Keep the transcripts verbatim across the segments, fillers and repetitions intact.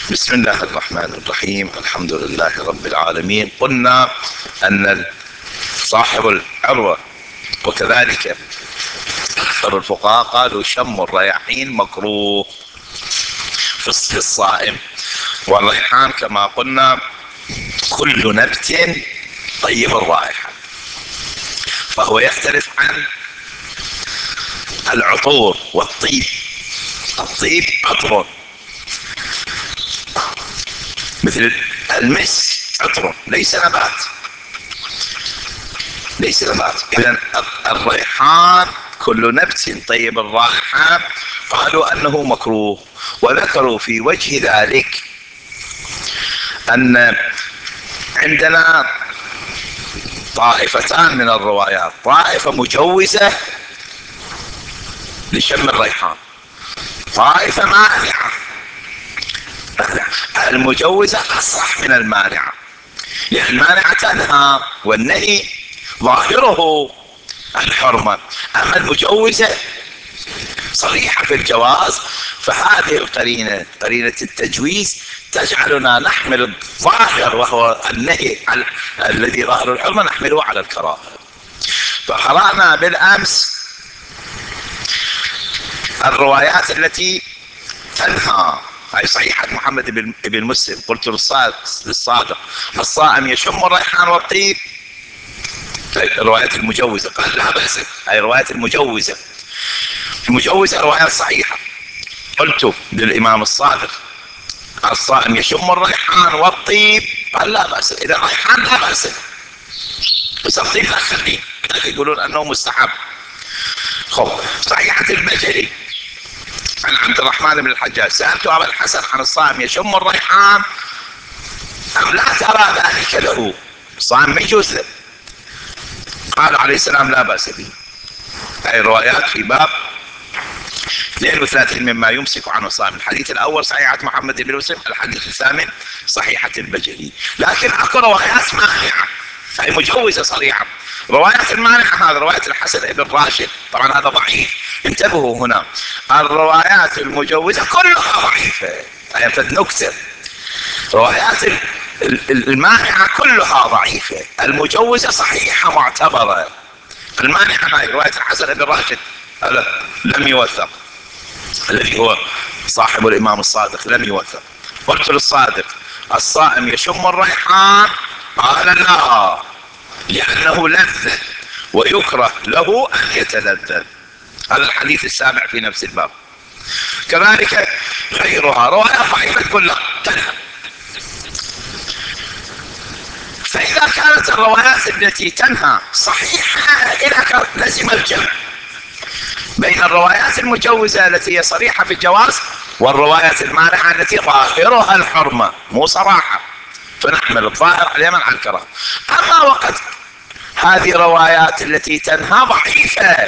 بسم الله الرحمن الرحيم. الحمد لله رب العالمين. قلنا أن صاحب العروة وكذلك أكثر الفقهاء قالوا شم الرياحين مكروه في الصائم، والريحان كما قلنا كل نبت طيب الرائحة، فهو يختلف عن العطور والطيب. الطيب عطر مثل المسك، عطر ليس نبات، ليس نبات. إذن الريحان كل نبت طيب الرائحة قالوا أنه مكروه، وذكروا في وجه ذلك أن عندنا طائفتان من الروايات، طائفة مجوزة لشم الريحان، طائفة مانعة. المجوزة أصح من المانعة، لأن المانعة تنهى والنهي ظاهره الحرمة، أما المجوزة صريحة في الجواز، فهذه القرينة قرينة التجويز تجعلنا نحمل الظاهر وهو النهي الذي ظاهر الحرمة نحمله على الكراهة. فقرأنا بالأمس الروايات التي تنهى، هاي صحيحة محمد بن مسلم. قلت للصادق الصائم يشم الريحان والطيب، الروايات المجوزة قال لا بأس، هاي الروايات المجوزة المجوزة روايات صحيحة. قلت للإمام الصادق الصائم يشم الريحان والطيب، قال لا بأس، إذا الريحان لا بأس، بس الطيب لا خليه، يقولون أنه مستحب. خب صحيحة البجلي عن عبد الرحمن بن الحجاج، سألت أبا الحسن عن الصائم يشم الريحان أم لا ترى ذلك له، الصائم ما يجوز له؟ قال عليه السلام لا بأس به. هذه الروايات في باب اثنين وثلاثين مما يمسك عنه الصائم. الحديث الأول صحيحة محمد بن مسلم، الحديث الثامن صحيحة البجلي. لكن أكو روايات مانعة، هي مجوزة صريحة. روايات المانعة هذا رواية الحسن بن راشد، طبعا هذا ضعيف، انتبهوا هنا، الروايات المجوزة كلها ضعيفة، هي نكتة. روايات المانعة كلها ضعيفة، المجوزة صحيحة معتبرة. المانعة هاي رواية الحسن بن راشد لم يوثق، الذي هو صاحب الإمام الصادق لم يوثق. قلت للصادق الصائم يشم الريحان، قال لا، لأنه لذة ويكره له أن يتلذذ. هذا الحديث السابع في نفس الباب. كذلك غيرها رواية ضعيفة كلها تنهى. فإذا كانت الروايات التي تنهى صحيحة إذا لزم الجمع بين الروايات المجوزة التي هي صريحة في الجواز والروايات المانعة التي ظاهرها الحرمة مو صراحة، فنحمل الظاهر على اليمن على الكراهة. أما وقد هذه الروايات التي تنهى ضعيفة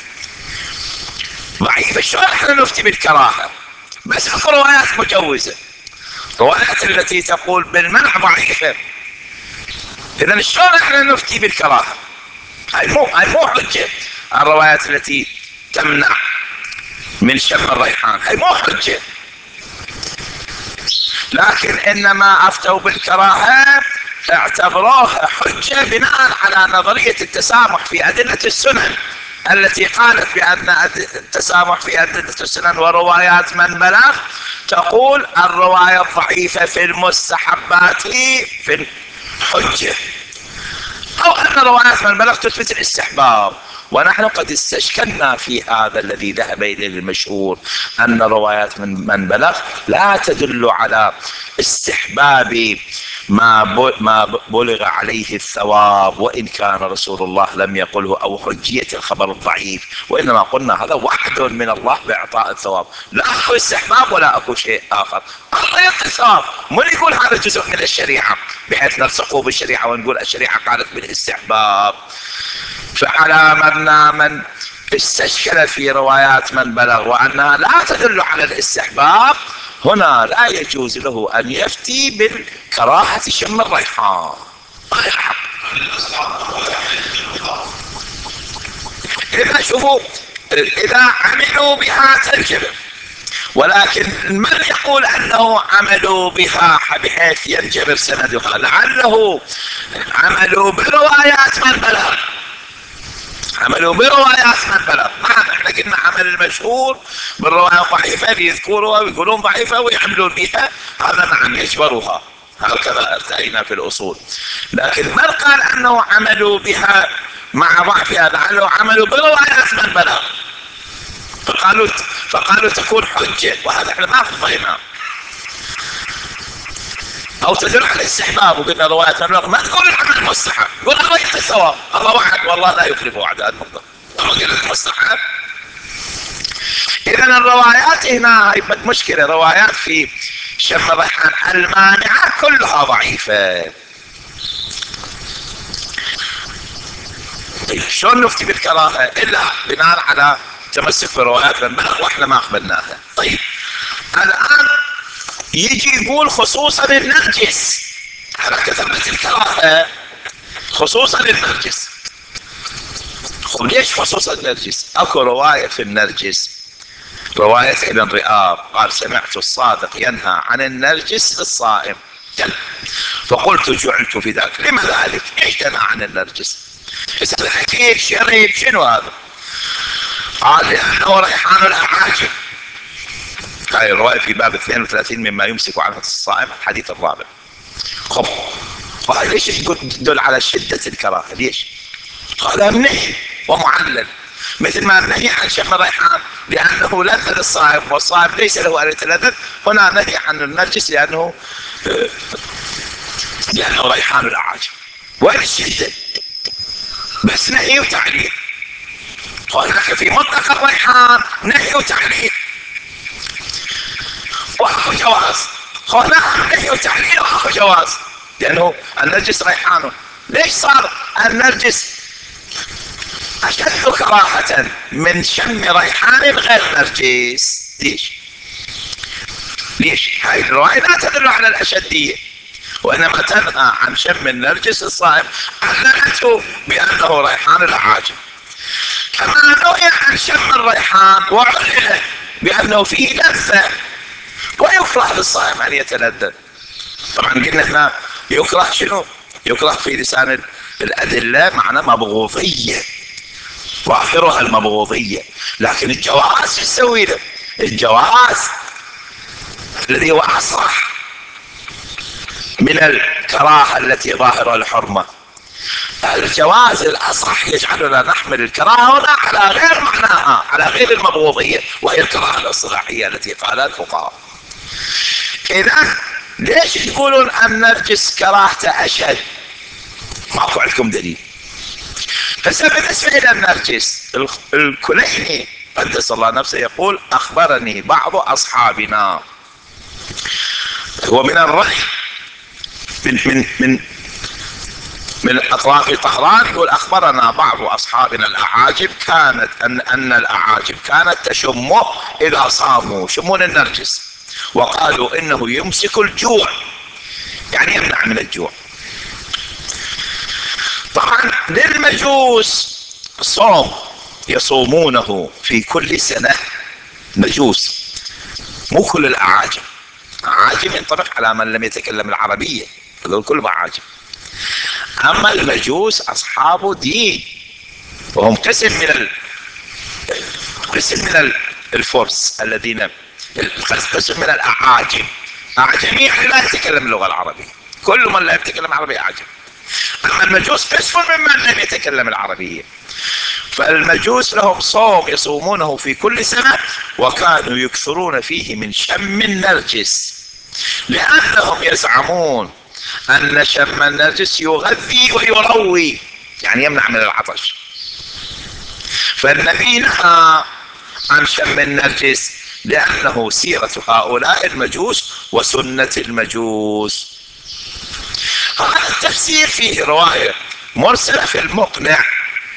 ضعيفة، شو احنا نفتي بالكراهة؟ بس اكو روايات مجوزة، روايات التي تقول بالمنع ضعيفة، اذا شلون احنا نفتي بالكراهة؟ هاي مو هاي مو حجة. الروايات التي تمنع من شم الريحان هاي مو حجة، لكن انما افتوا بالكراهة اعتبروها حجة بناء على نظرية التسامح في أدلة السنن التي قالت بأن التسامح في أدلة السنن وروايات من بلغ تقول الرواية الضعيفة في المستحبات في الحجة، أو أن روايات من بلغ تثبت الاستحباب. ونحن قد استشكلنا في هذا الذي ذهب إليه المشهور، أن روايات من من بلغ لا تدل على استحباب ما ما بلغ عليه الثواب، وإن كان رسول الله لم يقله، أو حجية الخبر الضعيف، وإنما قلنا هذا وعد من الله بإعطاء الثواب، لا أكو استحباب ولا أكو شيء آخر، الله يعطي الثواب. من يقول هذا جزء من الشريعة بحيث نلصقه بالشريعة ونقول الشريعة قالت بالاستحباب؟ فعلى مبنى من استشكل في روايات من بلغ وأنها لا تدل على الاستحباب، هنا لا يجوز له أن يفتي بالكراهة شم الريحان. إذا شوفوا إذا عملوا بها تنجبر، ولكن من يقول أنه عملوا بها بحيث ينجبر سندها؟ لعله عملوا بروايات من بلغ، عملوا بروايات من بلغ. نعم احنا قلنا عمل المشهور بالروايات ضعيفة ليذكروها ويقولون ضعيفة ويعملون بها، هذا نعم يجبروها، هكذا ارتأينا في الأصول. لكن من قال أنه عملوا بها مع ضعفها؟ لعله عملوا بروايات من بلغ، فقالوا فقالوا تكون حجة، وهذا احنا ما فضينا. او تدل على الاستحباب، وقلنا رواية المبلغ ما تقول العمل مستحب، يقول الله يعطي الثواب، الله وعد والله لا يخلف وعده، المقدر الله قال مستحب. اذا الروايات هنا هي مشكلة، روايات في شم الريحان المانعة كلها ضعيفة. طيب شلون نفتي بالكراهة الا بناء على تمسك بروايات المبلغ واحنا ما قبلناها؟ طيب الان يجي يقول خصوصا النرجس، على كثرة الكراهة خصوصا النرجس. خب ليش خصوصا النرجس؟ اكو رواية في النرجس، رواية ابن رئاب قال سمعت الصادق ينهى عن النرجس الصائم، فقلت جعلت في ذلك، لما ذلك؟ ايش تنهى عن النرجس؟ اسأل حكيم شريب شنو هذا؟ قال لأنه ريحان الأعاجم. هاي الرواية في باب اثنين وثلاثين مما يمسك عنه الصائم، الحديث الرابع. خب قال ليش تدل على شدة الكراهة؟ ليش؟ قال منهي ومعلل، مثل ما نهي عن شم الريحان لأنه لذة للصائم، والصائم ليس له أن يتلذذ، هنا نهي عن النرجس لأنه لأنه ريحان الأعاجم. وين الشدة؟ بس نهي وتعليل. هناك في مطلق الريحان نهي وتعليل واخو جواز، هناك نهي وتعليل واخو جواز، لأنه النرجس ريحانه. ليش صار النرجس أشد كراهة من شم ريحان غير نرجس؟ ليش؟ ليش؟ هاي الرواية لا تدل على الأشدية، وإنما تنهى عن شم النرجس الصائم، عللته بأنه ريحان الأعاجم. كما نهي عن شم الريحان وعلل بأنه فيه لذة، ويكره للصائم أن يتلذذ. طبعا قلنا هنا يكره شنو؟ يكره في لسان الأدلة معنى مبغوضية، واخرها المبغوضية، لكن الجواز يسوي له الجواز الذي هو أصرح من الكراهة التي ظاهرة الحرمة. الجواز الأصرح يجعلنا نحمل الكراهة هنا على غير معناها، على غير المبغوضية، وهي الكراهة الإصلاحية التي قالها الفقهاء. إذا ليش تقولون النرجس كراهته أشد؟ ماكو عندكم دليل. هسه بالنسبة إلى النرجس، الكليني قدس الله نفسه يقول أخبرني بعض أصحابنا، هو من الرأي من من من من أطراف طهران، يقول أخبرنا بعض أصحابنا الأعاجم كانت أن أن الأعاجم كانت تشمه إذا صاموا، يشمون النرجس، وقالوا إنه يمسك الجوع، يعني يمنع من الجوع. طبعا للمجوس صوم يصومونه في كل سنة، مجوس مو كل الأعاجم، أعاجم ينطبق على من لم يتكلم العربية، هذول كلهم أعاجم. أما المجوس أصحاب دين، وهم قسم من ال... قسم من الفرس الذين قسم من الأعاجم. أعجمي يعني لا يتكلم اللغة العربية، كل من لا يتكلم العربية أعجم. أما المجوس قسم ممن لم يتكلم العربية، فالمجوس لهم صوم يصومونه في كل سنة، وكانوا يكثرون فيه من شم النرجس، لأنهم يزعمون أن شم النرجس يغذي ويروي، يعني يمنع من العطش. فالنبي نهى عن شم النرجس لأنه سيرة هؤلاء المجوس وسنة المجوس. هذا التفسير فيه رواية مرسلة في المقنع،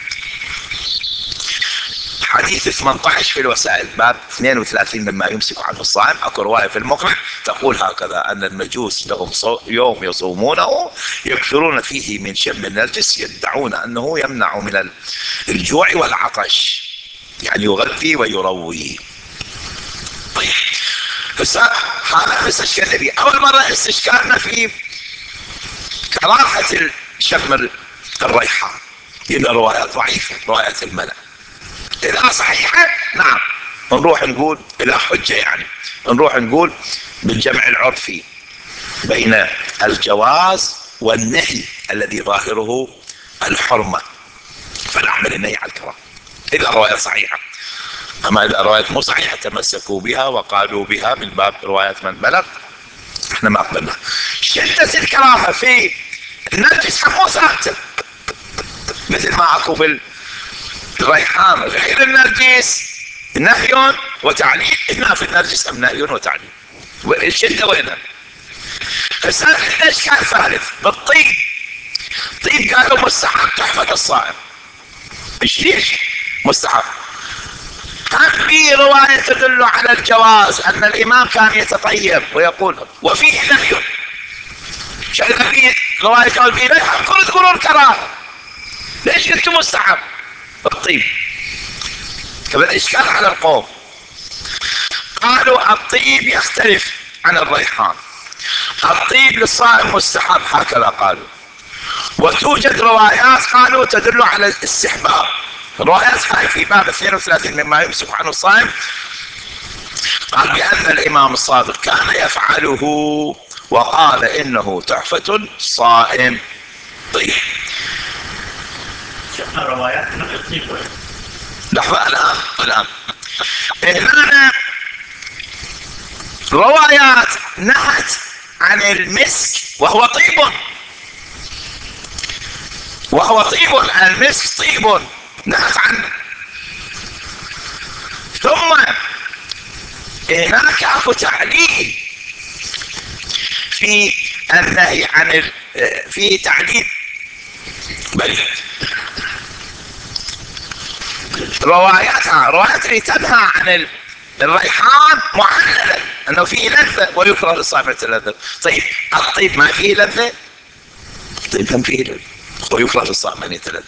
حديث ثمانية عشر في الوسائل باب اثنين وثلاثين مما يمسك عنه الصائم، اكو رواية في المقنع تقول هكذا أن المجوس لهم يوم يصومونه يكثرون فيه من شم النرجس، يدعون أنه يمنع من الجوع والعطش، يعني يغذي ويروي. طيب بس هذا استشكلنا به. اول مرة استشكالنا في كراهة شم الريحان، إلى روايات ضعيفة، روايات الملأ. إذا صحيحة نعم نروح نقول إلى حجة، يعني نروح نقول بالجمع العرفي بين الجواز والنهي الذي ظاهره الحرمة، فنعمل النهي على الكراهة إذا روايات صحيحة. أما إذا روايات مو صحيحة تمسكوا بها وقالوا بها من باب روايات من بلغ، احنا ما قبلنا. شدة الكراهة في النرجس مو ثابتة، مثل ما اكو في الريحان غير النرجس نهي وتعليل، هنا في النرجس نهي وتعليل. الشدة وينها؟ هسه عندنا اشكال ثالث بالطيب. طيب قالوا مستحب تحفة الصائم. ايش ليش مستحب؟ هم في رواية تدل على الجواز، ان الامام كان يتطيب ويقول وفيه نهي. شايف في رواية قال فيه نهي، كل تقولون كراهة، ليش قلتوا مستحب الطيب؟ كمان اشكال على القوم. قالوا الطيب يختلف عن الريحان، الطيب للصائم مستحب هكذا قالوا، وتوجد روايات قالوا تدل على الاستحباب. روايات هاي في باب اثنين وثلاثين مما يمسك عنه الصائم، قال بأن الإمام الصادق كان يفعله وقال إنه تحفة صائم. طيب شفنا روايات من الطيب. لحظة الآن الآن هنا روايات نهت عن المسك وهو طيب، وهو طيب، المسك طيب نهت عنه. ثم هناك اكو تعليل في النهي عن في تعليل بل رواياتها روايات اللي تنهى عن الريحان معللة انه فيه لذة ويكره لصاحب اللذة. طيب الطيب ما فيه لذة؟ الطيب هم فيه لذة ويكره للصائم ان يتلذذ.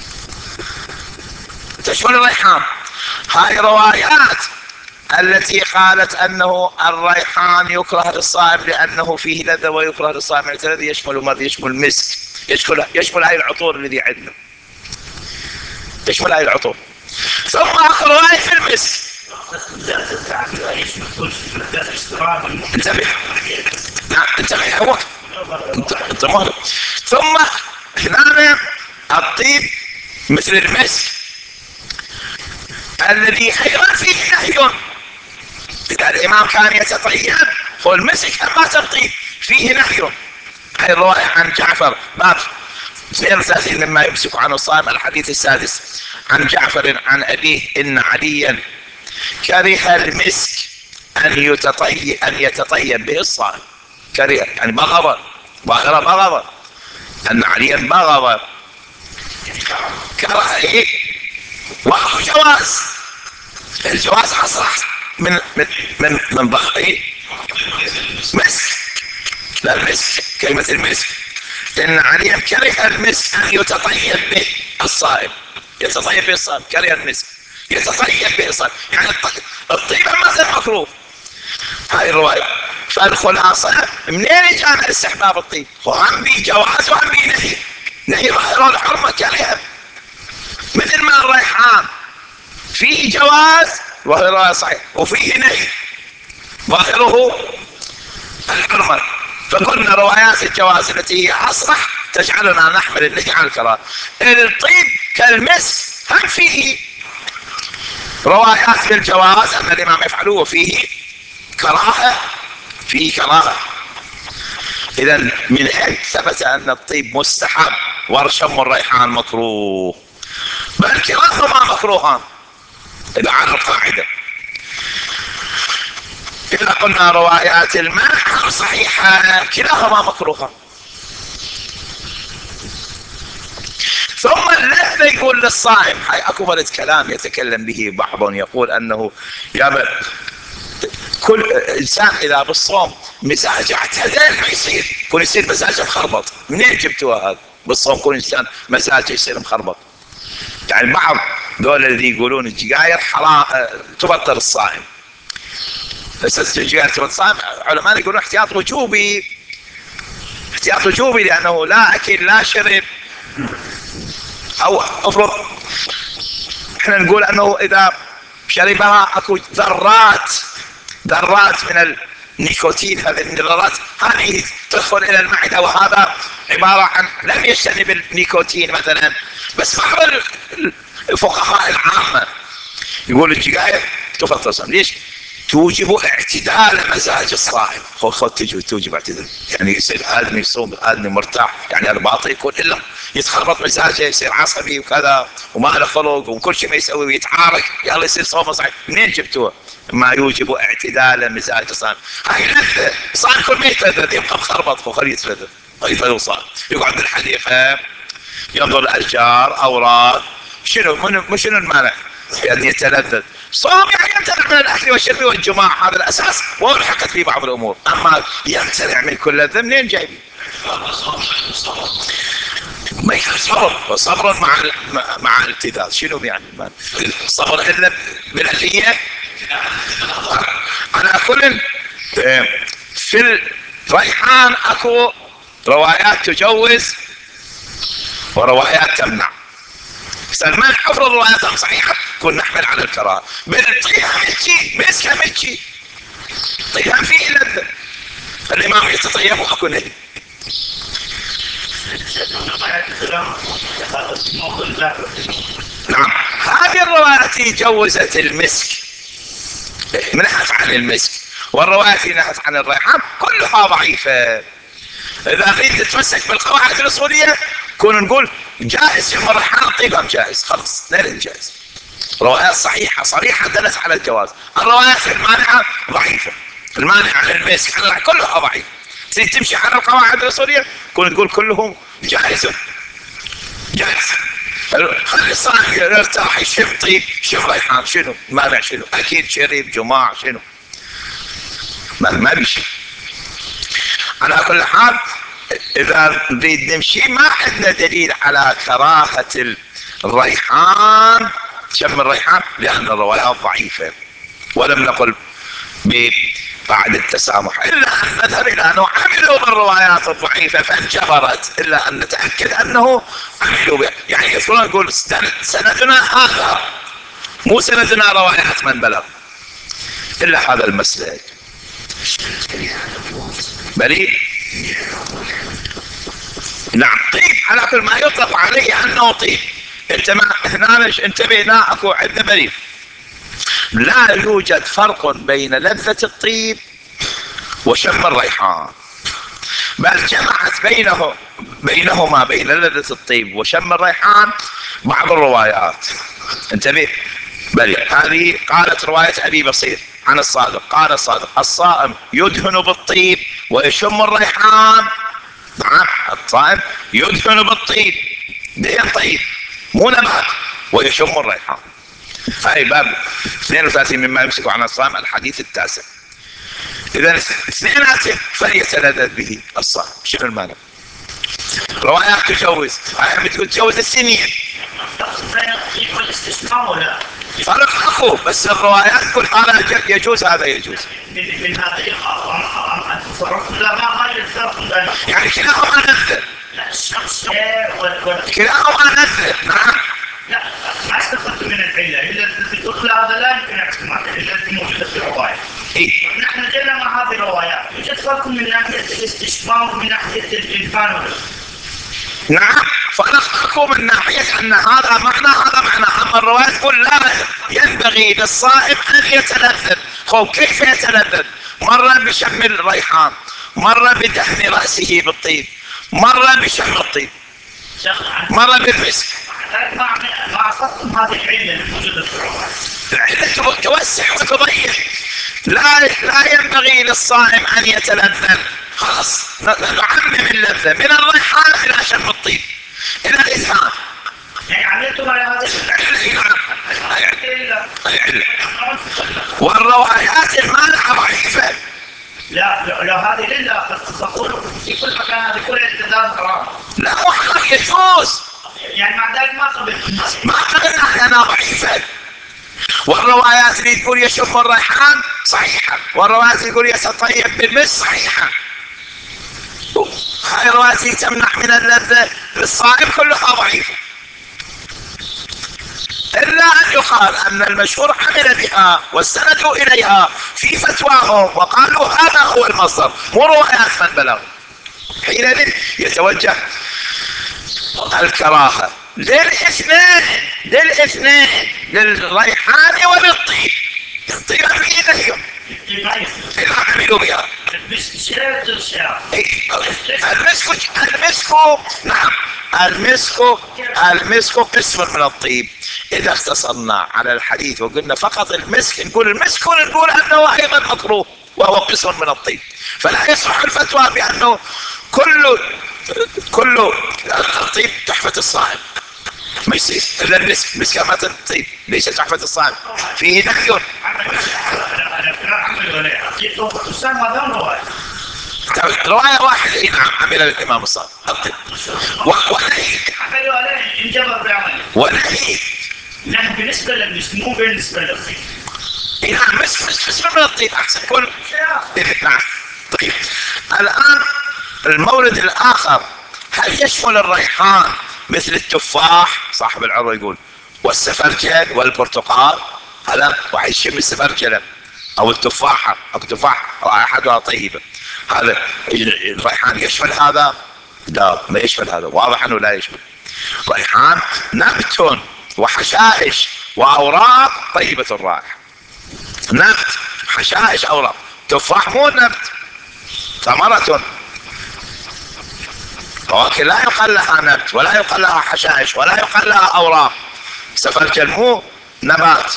تشمل الريحان. هاي روايات التي قالت انه الريحان يكره للصائم لانه فيه لذة ويكره للصائم ان يتلذذ، يشمل ماذا؟ يشمل المسك، يشمل يشمل هاي العطور الذي عندنا، يشمل هاي العطور. ثم اخر رواية في المسك. انتبه نعم انتبه هو انت ثم هنا الطيب مثل المسك الذي ايضا فيه نهي. اذا الامام كان يتطيب والمسك اما تطيب فيه نهي. هذه الرواية عن جعفر باب اثنين وثلاثين مما يمسك عنه الصائم، الحديث السادس عن جعفر عن أبيه إن عليا كره المسك أن يتطيب أن يتطيب به الصائم. كره يعني بغض، ظاهرة بغض، أن عليا بغض كره إيه، وهو جواز. الجواز أصرح من من من من ضغط إيه مسك، لا المسك كلمة المسك. إن عليا كره المسك أن يتطيب به الصائم، يتطيب به الصائم، كره المسك يتطيب به الصائم، يعني الطيب مثل مكروه. هاي الرواية. فالخلاصة منين كان استحباب الطيب؟ وهم بي جواز وهم بي نهي، نهي ظاهر الحرمة كرهه، مثل ما الريحان فيه جواز ظاهره صحيح وفيه نهي ظاهره الحرمة. فقلنا روايات الجواز التي هي أصرح تجعلنا نحمل النهي عن الكراهة. الطيب كالمس هم فيه روايات بالجواز أن الإمام يفعله وفيه كراهة، فيه كراهة. إذا من حيث ثبت أن الطيب مستحب ورشم الريحان مكروه، بل كلاهما مكروهان إذا على القاعدة. إذا قلنا روايات المنع صحيحة كلاهما مكروهان. ثم اللذة يقول للصائم، هاي اكو فرد كلام يتكلم به بعضهم، يقول انه يا كل انسان اذا بالصوم مزاجه اعتدل ما يصير، يكون يصير مزاجه مخربط. منين جبتوها هذا؟ بالصوم كل انسان مزاجه يصير مخربط. يعني بعض دول الذي يقولون السجاير حرام تبطل الصائم، بس جهة الصائم علماء يقولون احتياط وجوبي، احتياط وجوبي لأنه لا أكل لا شرب. أو أفرض احنا نقول أنه إذا شربها أكو ذرات ذرات من النيكوتين، هذه الذرات هذه تدخل إلى المعدة، وهذا عبارة عن لم يجتنب النيكوتين مثلا. بس بعض الفقهاء العامة يقول السجاير تفطر الصائم. ليش؟ توجب اعتدال مزاج الصائم. خذ خذ توجب توجب اعتدال، يعني يصير آدمي يصوم آدمي مرتاح، يعني الباطل يكون إلا يتخربط مزاجه، يصير عصبي وكذا وما له خلق وكل شيء ما يسوي ويتعارك، يلا يصير صوم صحيح. منين جبتوه؟ ما يوجب اعتدال مزاج الصائم. هاي لذة الصائم كل ما يتلذذ يبقى مخربط وخليه يتلذذ يفضل صائم، يقعد بالحديقة ينظر الأشجار أوراق. شنو من شنو المانع؟ يعني يتلذذ. صوم يعني يمتنع من الأكل والشرب والجماع، هذا الأساس، والحقت في بعض الأمور. أما يمتنع من كل لذة منين جايب؟ ما يكون صبر، صبر مع مع الالتذاذ. شنو يعني صبر إلا بالأذية؟ على كل في الريحان أكو روايات تجوز وروايات تمنع. سلمان حفر الروايات صحيحة كن نحمل على الكراهة. بالطيام الشيء مسكة مشي طيام فيه لذة، الإمام يتطيب وأكو نهي. نعم هذه الروايات جوزت المسك، نحت عن المسك، والروايات نحت عن الريحان كلها ضعيفة. إذا أريد تتمسك بالقواعد الأصولية كون نقول جائز شم الريحان طيبهم جائز، خلص نرد جائز. روايات صحيحة صريحة دلت على الجواز. الروايات المانعة ضعيفة، المانعة عن المسك كلها ضعيفة. تريد تمشي على القواعد الأصولية كون تقول كلهم جائز جائز. خلي الصائم يرتاح يشم طيب يشم ريحان، شنو مانع؟ شنو أكيد شرب جماع شنو ما, ما بيشي. على كل حال إذا نريد نمشي ما عندنا دليل على كراهة الريحان شم الريحان لأن الروايات ضعيفة، ولم نقل بعد التسامح إلا أن نذهب إلى أنه عملوا بالروايات الضعيفة فانجبرت، إلا أن نتأكد أنه عملوا بها. يعني يصيرون يقول سندنا هذا مو سندنا روايات من بلغ، إلا هذا المسلك بريء. نعم طيب على كل ما يطلق عليه أنه طيب. انت ما هنا انتبهنا اكو عندنا بريء. لا يوجد فرق بين لذة الطيب وشم الريحان، بل جمعت بينه بينهما بين لذة الطيب وشم الريحان بعض الروايات. انتبه بريء. هذه قالت رواية أبي بصير عن الصادق قال الصادق الصائم يدهن بالطيب ويشم الريحان. نعم الصائم يدهن بالطيب دهن طيب مو نبات ويشم الريحان. هاي باب اثنين وثلاثين مما يمسك عن الصائم الحديث التاسع. اذا اثنينات فليتلذذ به الصائم. شنو المانع؟ روايات تجوز، هاي بتقول تجوز السنين فرق اخو، بس الروايات كل هذا يجوز هذا يجوز. يعني كلاهما نذر كلاهما نذر. نعم لا ما استفدت من العلة إلا تقول هذا لا يمكن احتمال إلا التي موجودة في الرواية. إيه؟ نحن جينا مع هذه الروايات يوجد فرق من ناحية الاستشفاء ومن ناحية الإنفان. نعم فرقكم من ناحية أن هذا معنى هذا معنى. أما الرواية تقول لا ينبغي للصائم أن يتلذذ. خو كيف يتلذذ؟ مرة بشم الريحان، مرة بدهن رأسه بالطيب، مرة بشم الطيب، مرة بالمسك. ما أخذتم هذه العلة الموجودة في الرواية. العلة توسع وتضيق. لا لا ينبغي للصائم أن يتلذذ. خلاص نعمم اللذة من الريحان إلى شم الطيب إلى الإذهان. يعني عملتم على هذا العلة. والروايات المانعة ضعيفة. لا لا هذه إلا تقول في كل مكان هذه كل اعتداد حرام. لا مو حرام يجوز. يعني مع ذلك ما قبل ما قبلنا أحيانا ضعيفة. والروايات اللي تقول يشم الريحان صحيحة، والروايات يقول يتطيب بالمس صحيحة. هاي الروايات تمنع من اللذة للصائم كلها ضعيفة، إلا أن يقال أن المشهور عمل بها واستندوا إليها في فتواهم وقالوا هذا هو المصدر مو روايات من بلغ. حينئذ يتوجه الكراهة للاثنين للاثنين للريحان وللطيب. الطيب في نهيهم إذا عملوا بها. المسك المسك نعم المسك المسك قسم من الطيب. إذا اختصرنا على الحديث وقلنا فقط المسك نقول المسك ونقول أنه أيضا مكروه وهو قسم من الطيب، فلا يصح الفتوى بأنه كل كل الطيب تحفة الصائم، ما يصير الا المسك. مسكامات الطيب ليس تحفة الصائم، فيه نهي. رواية واحدة نعم عمل الإمام الصادق ونهي ونهي نحن بالنسبة للمسك مو بالنسبة للطيب. نعم مسك مسك مسك من الطيب أحسن كل نعم. طيب الآن المورد الآخر هل يشمل الريحان مثل التفاح صاحب العروة يقول والسفرجل والبرتقال؟ هذا واحد يشم السفرجل او التفاحة او التفاح رائحتها طيبة، هذا الريحان يشمل هذا؟ لا ما يشمل هذا، واضح انه لا يشمل. ريحان نبت وحشائش واوراق طيبة الرائحة، نبت حشائش اوراق. تفاح مو نبت، ثمرة فواكه لا يقال لها نبت ولا يقال لها حشائش ولا يقال لها اوراق. سفرجل مو نبات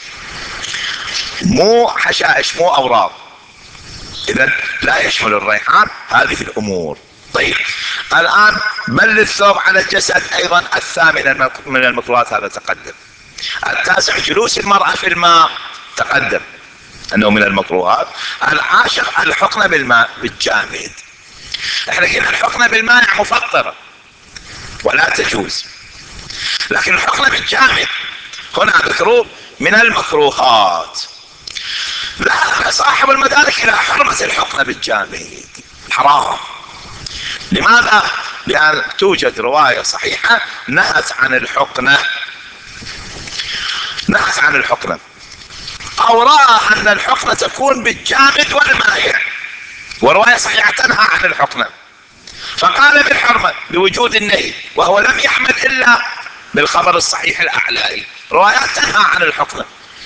مو حشائش مو اوراق، اذا لا يشمل الريحان هذه الامور. طيب الان بل الثوب على الجسد ايضا الثامن من المكروهات هذا تقدم. التاسع جلوس المرأة في الماء تقدم انه من المكروهات. العاشر الحقنة بالماء بالجامد. احنا قلنا الحقنة بالماء مفطرة ولا تجوز، لكن الحقنة بالجامد هنا ذكروا من المكروهات. لا صاحب المدارك الى حرمة الحقنة بالجامد حرام. لماذا؟ لأن توجد رواية صحيحة نهت عن الحقنة نهت عن الحقنة او رأى ان الحقنة تكون بالجامد والمائع، ورواية صحيحة تنهى عن الحقنة فقال بالحرمة بوجود النهي، وهو لم يحمل الا بالخبر الصحيح الاعلائي. روايات تنهى عن الحقنة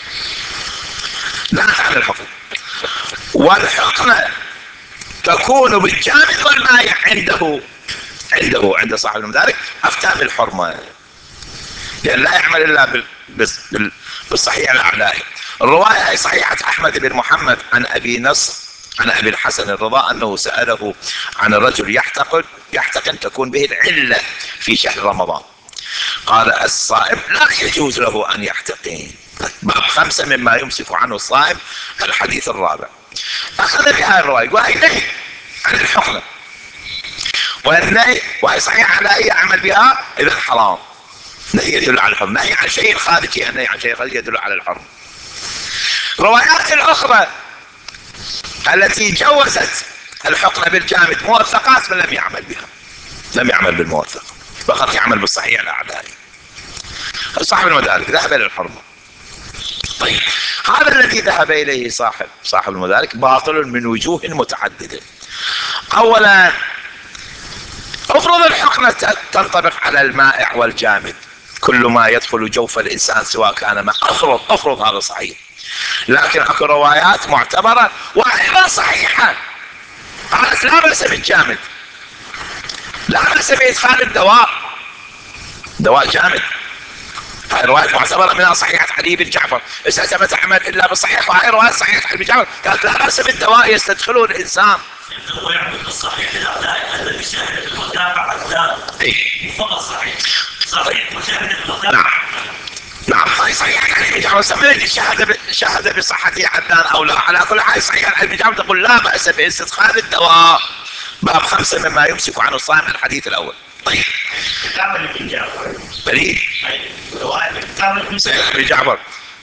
نهت عن الحقنة، والحقنة تكون بالجامد والمائع عنده عنده عند صاحب المدارك افتى بالحرمة، لان لا يعمل الا بال... بال... بالصحيح الاعلائي. الرواية هي صحيحة احمد بن محمد عن ابي نصر عن ابي الحسن الرضا انه سأله عن الرجل يحتقن يحتقن تكون به العلة في شهر رمضان، قال الصائم لا يجوز له ان يحتقن. باب خمسة مما يمسك عنه الصائم الحديث الرابع. اخذ بهذه الرواية وهي نهي عن الحقنة، والنهي وهي صحيحة على اي اعمل بها اذا حرام. نهي يدل على الحرم، نهي عن شيء خارجي، النهي عن شيء خارجي يدل على الحرم. روايات الاخرى التي جوزت الحقنة بالجامد موثقات من لم يعمل بها، لم يعمل بالموثق فقط يعمل بالصحيح الاعلائي. صاحب المدارك ذهب الى الحرمة. طيب هذا الذي ذهب اليه صاحب صاحب المدارك باطل من وجوه متعددة. اولا افرض الحقنة تنطبق على المائع والجامد، كل ما يدخل جوف الانسان سواء كان ما افرض افرض هذا صحيح، لكن اكو روايات معتبرة وايضا صحيحة قالت لا بأس بالجامد، لا بأس بادخال الدواء دواء جامد. هاي رواية معتبرة منها صحيحة علي بن جعفر استثبت احمد الا بالصحيح، وهاي رواية صحيحة علي بن جعفر قالت لا بأس بالدواء يستدخله الانسان. هو يعمل بالصحيح الاعلائي الذي شاهد المتابعة الثاني فقط صحيح صحيح مشاهد المتابعة. نعم نعم هاي صحيحة علي بن جعفر سمعت شهد شهد بصحته عدنان او لا، على كل حال صحيحة علي بن جعفر تقول لا بأس باستدخال الدواء. باب خمسة مما يمسك عنه الصائم الحديث الاول. طيب كتاب ابن جعفر بريد رواية كتاب ابن جعفر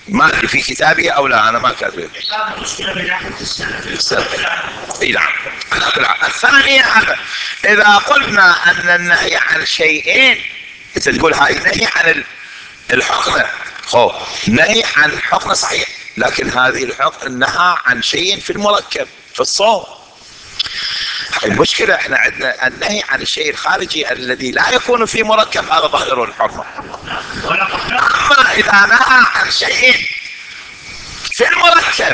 ما ادري في كتابي او لا، انا ما كاتبه. كان مشكله من ناحيه السلف. السلف. اي نعم. الثانية اذا قلنا ان النهي عن شيئين، انت تقول هاي نهي عن الحقنة، خو نهي عن الحقنة صحيح، لكن هذه الحقنة نهى عن شيء في المركب في الصوم. المشكلة احنا عندنا النهي عن الشيء الخارجي الذي لا يكون في مركب، هذا ظاهر الحرمة. اما اذا نهى عن شيء في المركب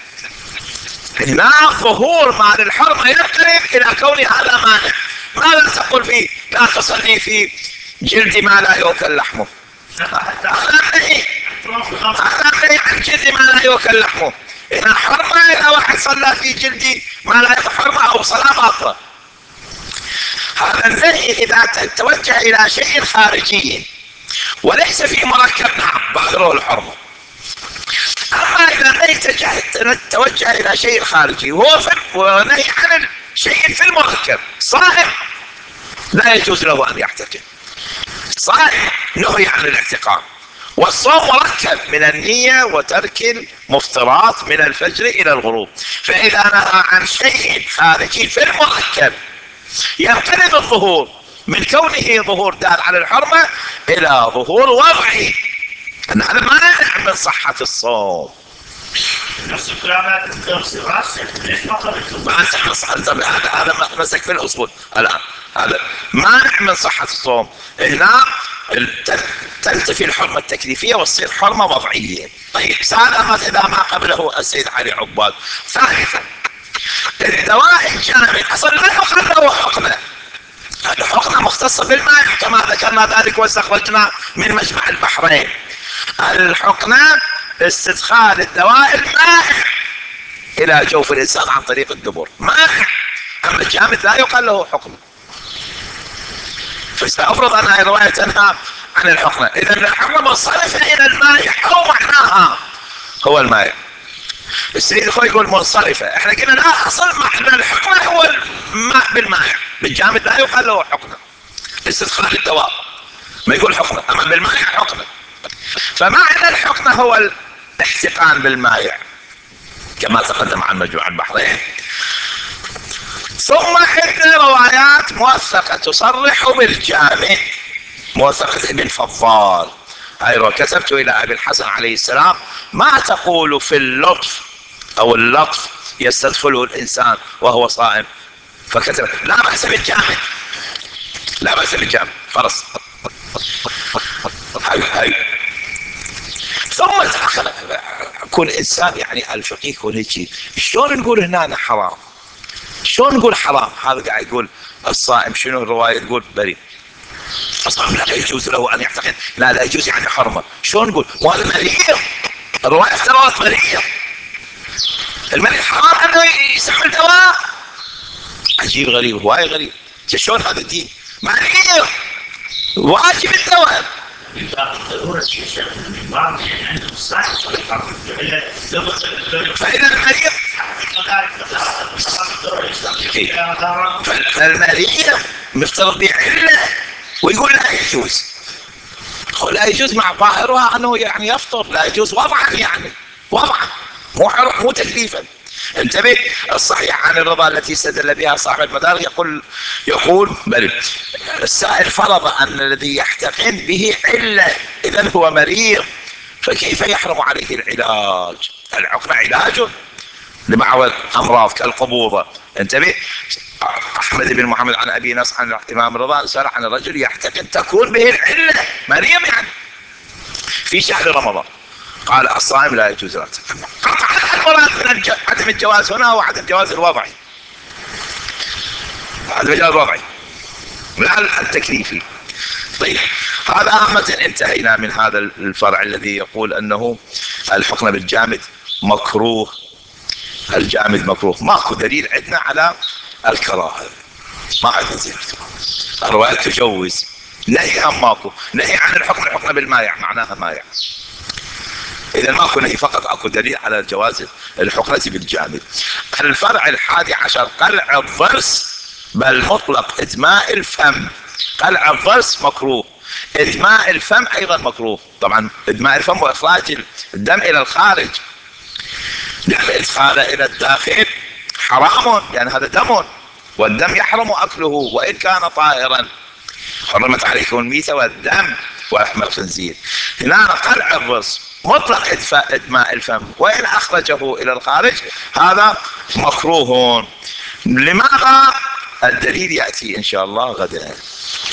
هنا ظهور مع الحرمة يقترب الى كون هذا مانع. ماذا تقول فيه؟ لا تصلي في جلد ما لا يؤكل لحمه. هذا نهي عن جلد ما لا يؤكل لحمه. هنا حرمة اذا واحد صلى في جلد ما لا يؤكل، حرمة او صلاة باطلة. هذا النهي اذا توجه الى شيء خارجي وليس في مركب، نعم ظاهره الحرمة. اما اذا النهي توجه الى شيء خارجي وهو نهي عن شيء في المركب، صائم لا يجوز له ان يحتكم. صائم نهي عن الاحتقان، والصوم مركب من النية وترك المفطرات من الفجر الى الغروب. فاذا نهى عن شيء خارجي في المركب ينقلب الظهور من كونه ظهور دال على الحرمة الى ظهور وضعي، ان هذا مانع من صحة الصوم. نفس الكلام ليش ما هذا هذا مسك في الاصول الان، هذا مانع من صحة الصوم. هنا تنتفي الحرمة التكليفية وتصير حرمة وضعية. طيب سالمت اذا ما قبله السيد علي عباد. ثالثا الدواء الجامد اصلا لا يقال له حقنة، الحقنة مختصة بالماء كما ذكرنا ذلك واستخرجنا من مجمع البحرين. الحقنة استدخال الدواء المائع الى جوف الانسان عن طريق الدبر، مائع. اما الجامد لا يقال له حقنة. فسأفرض انها رواية تنهى عن الحقنة، اذا الحقنة منصرفة الى المائع او معناها هو المائع. السيد اخوي يقول منصرفة، احنا قلنا لا، اصل معنى الحقنة هو الماء بالمائع، بالجامد لا يقال له حقنة. استدخال الدواء ما يقول حقنة، اما بالمائع حقنة. فمعنى الحقنة هو الاحتقان بالمائع كما تقدم عن مجموع البحرين. ثم عندنا روايات موثقة تصرح بالجامد، موثقة ابن فضال. هاي كتبت الى ابي الحسن عليه السلام ما تقول في اللطف او اللطف يستدخله الانسان وهو صائم، فكتب لا بأس بالجامد، لا بأس بالجامد خلاص. هاي هاي ثم تأخذ كل انسان يعني الفقيه يكون هيك، شلون نقول هنا حرام؟ شلون نقول حرام؟ هذا قاعد يقول الصائم شنو الرواية تقول بريء، الصائم لا يجوز له ان يعتقد، لا لا يجوز يعني حرمه. شلون نقول؟ وهذا مريض، الرواية افترضت مريض، المريض حرام انه يستعمل دواء. عجيب غريب، هواي غريب. شلون هذا الدين؟ مريض واجب الدواء. فإذا المريض فالمريض مفترض بعلة ويقول لا يجوز، لا يجوز مع ظاهرها انه يعني يفطر، لا يجوز وضعا، يعني وضعا مو مو تكليفا. انتبه، الصحيح عن الرضا التي استدل بها صاحب المدارج يقول يقول بل السائل فرض ان الذي يحتقن به علة، اذا هو مريض، فكيف يحرم عليه العلاج؟ العقل علاجه لبعض الامراض كالقبوضة. انتبه، احمد بن محمد عن ابي نصر عن الامام الرضا سأل عن الرجل يحتقن تكون به العلة، مريض يعني في شهر رمضان، قال الصائم لا يجوز له. قطعا المراد من عدم الجواز هنا هو عدم الجواز الوضعي، عدم الجواز الوضعي لا التكليفي. طيب هذا عامة انتهينا من هذا الفرع الذي يقول انه الحقن بالجامد مكروه، الجامد مكروه. ماكو دليل عندنا على الكراهه، ما عندنا دليل. الروايات تجوز، نهي هم ماكو، نهي عن الحقن، الحقن بالمايع معناها مايع. اذا ماكو نهي، فقط اكو دليل على جواز الحقنة بالجامد. الفرع الحادي عشر قلع الضرس بل مطلق ادماء الفم. قلع الضرس مكروه، إدماء الفم أيضا مكروه. طبعا إدماء الفم وإخراج الدم إلى الخارج، لأن إدخاله إلى الداخل حرام، يعني هذا دم، والدم يحرم أكله وإن كان طائرا. حرمت عليكم الميتة والدم ولحم الخنزير. هنا قلع الرز مطلق إدفاء إدماء الفم، وإن أخرجه إلى الخارج هذا مكروه. لماذا؟ الدليل يأتي إن شاء الله غدا.